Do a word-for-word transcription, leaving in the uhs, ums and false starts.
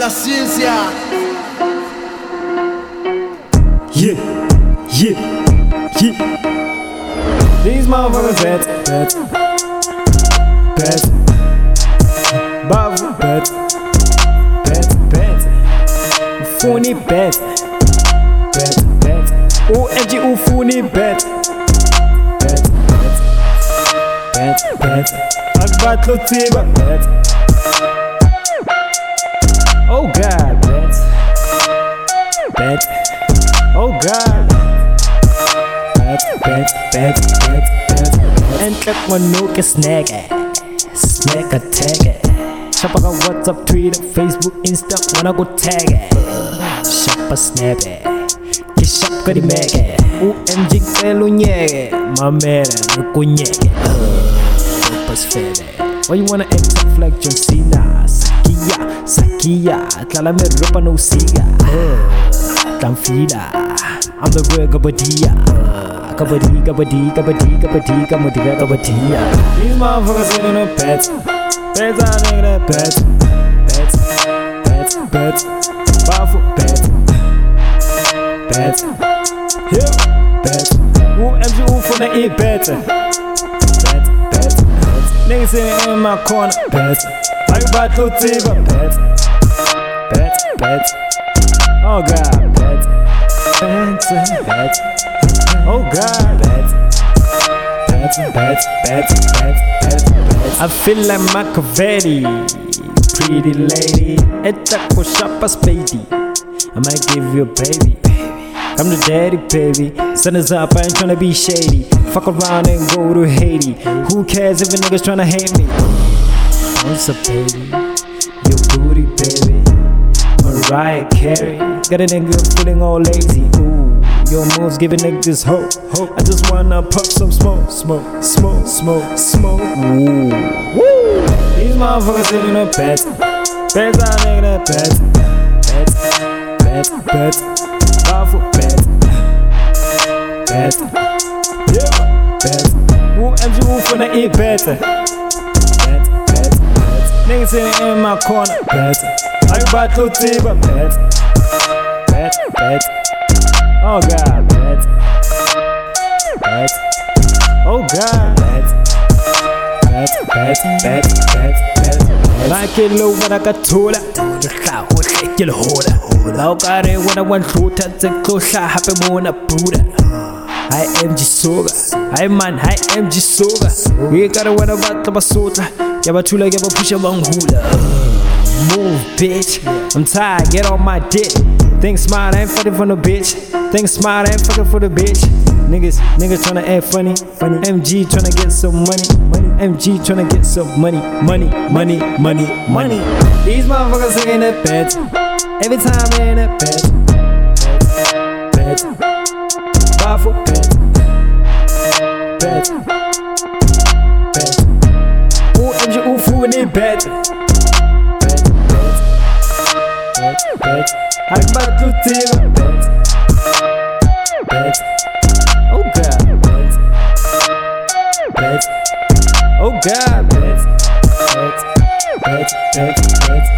da ciência. Yeah, yeah, yeah. These motherfuckers bad, bad, bad. Bavu bad, bad, bad. Ufuni bad, bad, bad. O M G ufuni bad, bad, bad, bad, bad. Akbat Lutiba bad. Oh God, bad, bad. Oh God, bad, bad, bad, bad, bad. En trek manuke snagge, snag attack. Shoppa WhatsApp, Twitter, Facebook, Insta, wanna go tag it. Shoppa snap it, get shop kadi mege. O M G pelo nyege, my man, nuku nyege. Shoppa's fede. Why you wanna act tough like John Cena? Sakia, Sakia, tlala me ropa no siga. Tamfila, I'm the real Gabadia. Gabadi, Gabadi, Gabadi, Gabadi, Gabadi, Gabadia. These motherfuckers in the pets. Pets are nigga that pets. Pets, pets, pets. Powerful pets. Pets. Yeah, pets. O M G U for the eat pets. Pets, pets, pets. Niggas sitting in my corner. Pets. I about to tip a pets. Pets, pets. Oh God, pets. Pets, pets. Oh God, pets. Pets, pets, pets, pets, pets. I feel like Machiavelli, pretty lady. It's a push up a spady. I might give you a baby. I'm the daddy, baby. Sun is up, I ain't tryna be shady. Fuck around and go to Haiti. Who cares if a nigga's tryna hate me? What's up, baby? Your booty, baby. Mariah Carey. Got a nigga feeling all lazy. Ooh, your moves giving niggas hope. Hope. I just wanna puff some smoke, smoke, smoke, smoke, smoke. Ooh, woo. These motherfuckers in the pets. Pets are nigga that pets. Pets, pets, pets. Powerful pets. Pets. Yeah, pets. O M G U finna eat pets. Pets, pets, pets. Niggas sitting in my corner. Pets. I about to tip a pets. Pets, pets. Oh God, pets. Pets. Oh God, pets. Pets, pets, pets, pets, pets. Like it low when I got told it. The cloud would take you hold it. Now got it when I went through that the close shot happen more than a Buddha. I M G Soga, I man, I M G Soga. We gotta win about the basota. Yaba tula, yaba push a one hula. Move, bitch. I'm tired, get on my dick. Think smart, I ain't fucking for no bitch. Think smart, I ain't fucking for the bitch. Niggas, niggas tryna act funny, funny. M G tryna get some money, money. M G tryna get some money, money, money, money, money. These motherfuckers in the beds. Every time in the beds. Beds, beds. Powerful beds. Beds, beds. O M G U food in the beds. Beds, beds. Beds. I about to tell you beds. Beds. Oh God, beds. Beds. Oh God, beds. Beds. Beds. Beds. Beds.